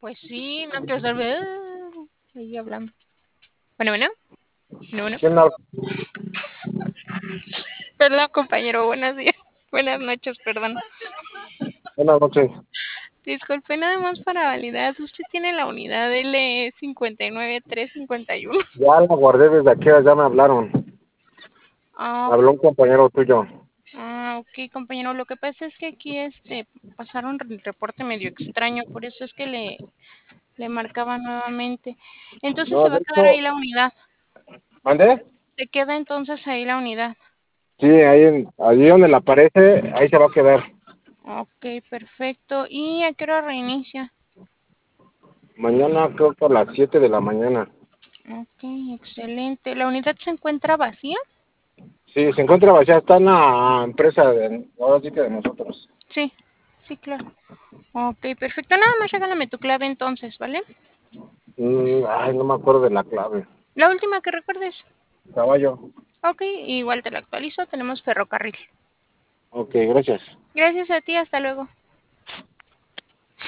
Pues sí, no quiero estar ahí hablando. Bueno, bueno, bueno, bueno. ¿Quién habla? Perdón, compañero, buenos días. Buenas noches, perdón. Buenas noches. Disculpe, nada más para validar. Usted tiene la unidad L59351. Ya la guardé desde aquí, ya me hablaron. Ah, Me habló un compañero tuyo. ok, compañero. Lo que pasa es que aquí pasaron el reporte medio extraño, por eso es que le marcaba nuevamente. Entonces se No, va de a quedar ahí hecho, la unidad. ¿mandé? Se queda entonces ahí la unidad. Sí, allí donde la aparece, ahí se va a quedar. Ok, perfecto. ¿Y a qué hora reinicia? Mañana creo que a las 7 de la mañana. Ok, excelente. ¿La unidad se encuentra vacía? Sí, se encuentra vacía, está en la empresa ahora sí que de nosotros. Sí, sí, claro. Ok, perfecto. Nada más regálame tu clave entonces, ¿vale? Ay, no me acuerdo de la clave. La última que recuerdes. Caballo. Ok, igual te la actualizo. Tenemos ferrocarril. Ok, gracias. Gracias a ti, hasta luego.